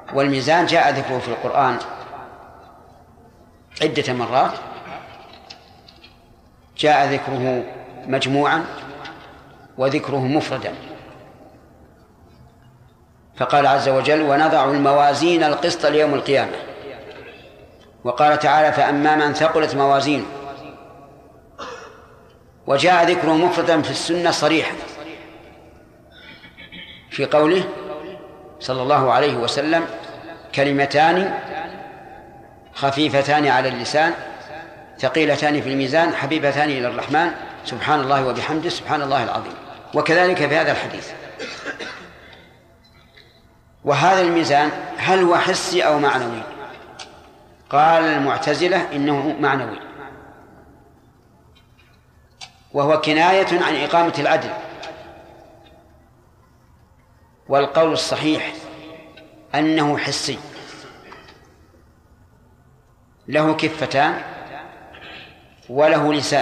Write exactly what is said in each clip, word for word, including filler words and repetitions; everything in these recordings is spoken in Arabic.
والميزان جاء ذكره في القرآن عدة مرات، جاء ذكره مجموعا وذكره مفردا، فقال عز وجل: ونضع الموازين القسط ليوم القيامة. وقال تعالى: فأما من ثقلت موازينه. وجاء ذكره مفردا في السنة صريحا في قوله صلى الله عليه وسلم: كلمتان خفيفتان على اللسان ثقيلتان في الميزان حبيبتان إلى الرحمن سبحان الله وبحمده سبحان الله العظيم. وكذلك في هذا الحديث. وهذا الميزان هل هو حسي أو معنوي؟ قال المعتزلة إنه معنوي، وهو كناية عن إقامة العدل. والقول الصحيح أنه حسي، له كفتان وله لسان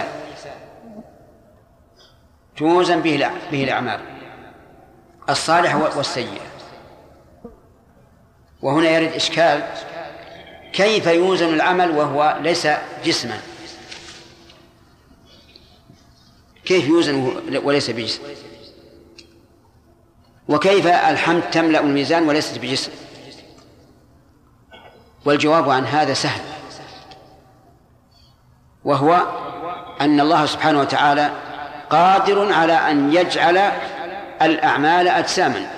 توزن به به الأعمال الصالحة والسيئة. وهنا يرد إشكال: كيف يوزن العمل وهو ليس جسما؟ كيف يوزن وليس بجسم؟ وكيف الحمد تملأ الميزان وليست بجسم؟ والجواب عن هذا سهل، وهو أن الله سبحانه وتعالى قادر على أن يجعل الأعمال أجساما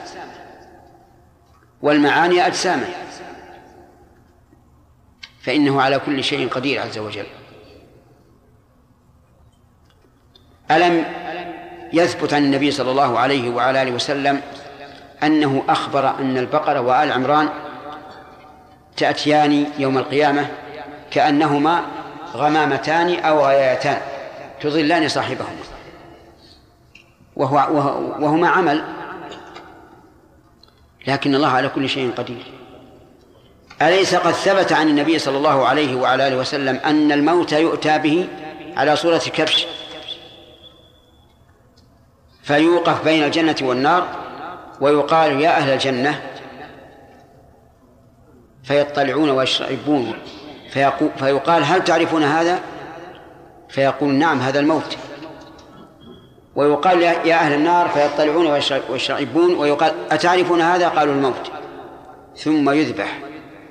والمعاني أجساما، فإنه على كل شيء قدير عز وجل. ألم يثبت عن النبي صلى الله عليه وعلى آله وسلم أنه أخبر أن البقرة وآل عمران تأتيان يوم القيامة كأنهما غمامتان أو غيايتان تظلان صاحبهما، وهو وهما عمل، لكن الله على كل شيء قدير. أليس قد ثبت عن النبي صلى الله عليه وعلى آله وسلم أن الموت يؤتى به على صورة كبش فيوقف بين الجنة والنار ويقال: يا أهل الجنة، فيطلعون ويشربون فيقال: هل تعرفون هذا؟ فيقول: نعم، هذا الموت. ويقال: يا أهل النار، فيطلعون ويشربون ويقال: أتعرفون هذا؟ قالوا: الموت. ثم يذبح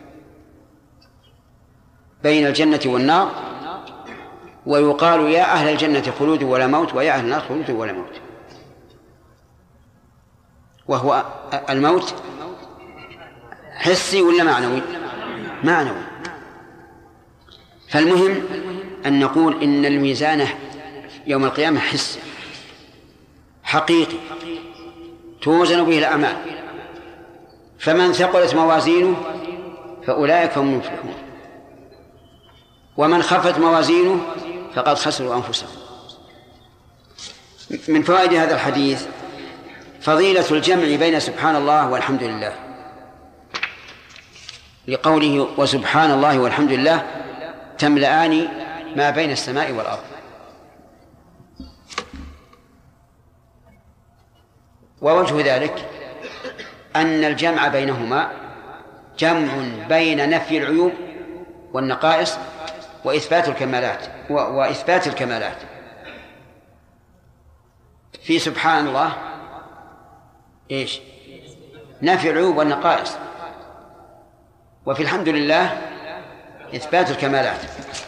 بين الجنة والنار ويقال: يا أهل الجنة خلود ولا موت، ويا أهل النار خلود ولا موت. وهو الموت حسي ولا معنوي؟ معنوي. فالمهم أن نقول إن الميزان يوم القيامة حسي حقيقي توزن به الأعمال، فمن ثقلت موازينه فأولئك هم المفلحون، ومن خفت موازينه فقد خسروا أنفسهم. من فوائد هذا الحديث فضيلة الجمع بين سبحان الله والحمد لله، لقوله: وسبحان الله والحمد لله تملأان ما بين السماء والأرض. ووجه ذلك أن الجمع بينهما جمع بين نفي العيوب والنقائص وإثبات الكمالات وإثبات الكمالات. في سبحان الله إيش؟ نفي العيوب والنقائص، وفي الحمد لله إثبات الكمالات.